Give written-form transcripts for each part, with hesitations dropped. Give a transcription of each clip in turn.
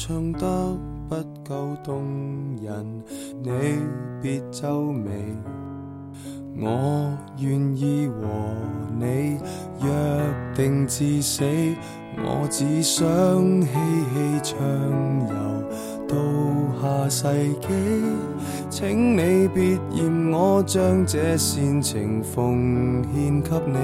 唱得不夠動人，你別皺眉，我願意和你約定至死，我只想嬉戲暢遊到下世紀，請你別嫌我將這煽情奉獻給你，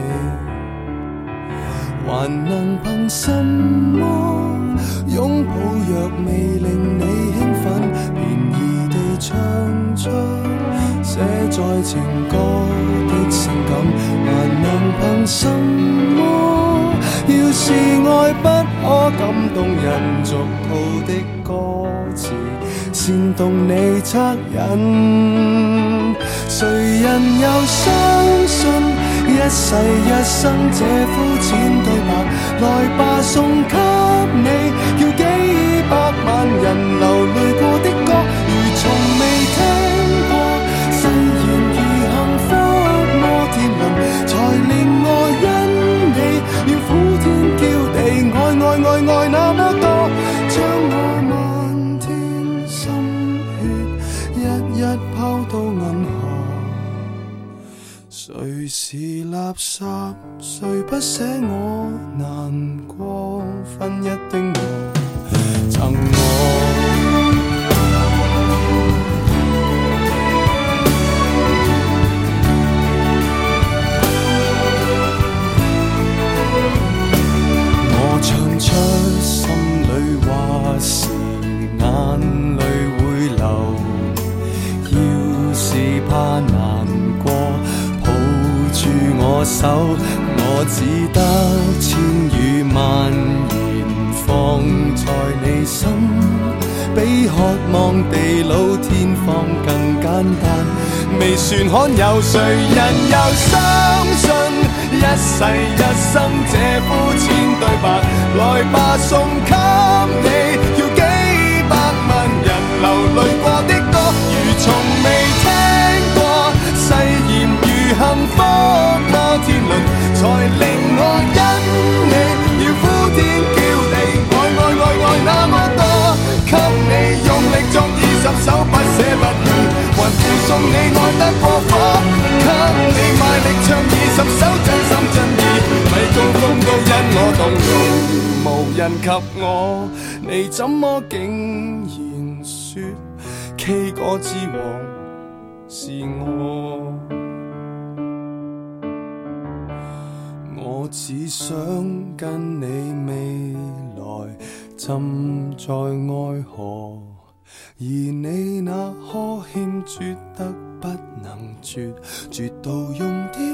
還能憑什麼擁抱若未令你興奮，便宜地唱出寫在情歌的性感，還能憑什麼要是愛不可感動人俗套的歌詞煽動你惻隱，誰人又相信一世一生這膚淺對白，來吧送給你，叫幾百萬人流淚過的歌，如從未聽過，誓言如幸福摩天輪，才令我因你要苦天叫地，愛那麼多，將我漫天心血一一拋到銀河，誰是垃圾？誰不捨我難過？分一丁我贈我唱出心裏話時，眼淚會流，要是怕難過，住我手，我只得千語萬言放在你心，比渴望地老天荒更簡單，未算罕有，誰人又相信一世一生這膚淺對白，來吧送給你，叫幾百萬人流淚過的歌，如從未聽過，誓言如幸福摩天輪，才令我因你要呼天叫地，愛那麼多，給你用力作20首不捨不棄，還附送你愛得過火，給你賣力唱20首真心真意，米高峰都因我動容，無人及我，你怎麼竟然說 K 歌之王是我？我只想跟你未來浸在愛河，而你那呵欠絕得不能絕，絕到用掉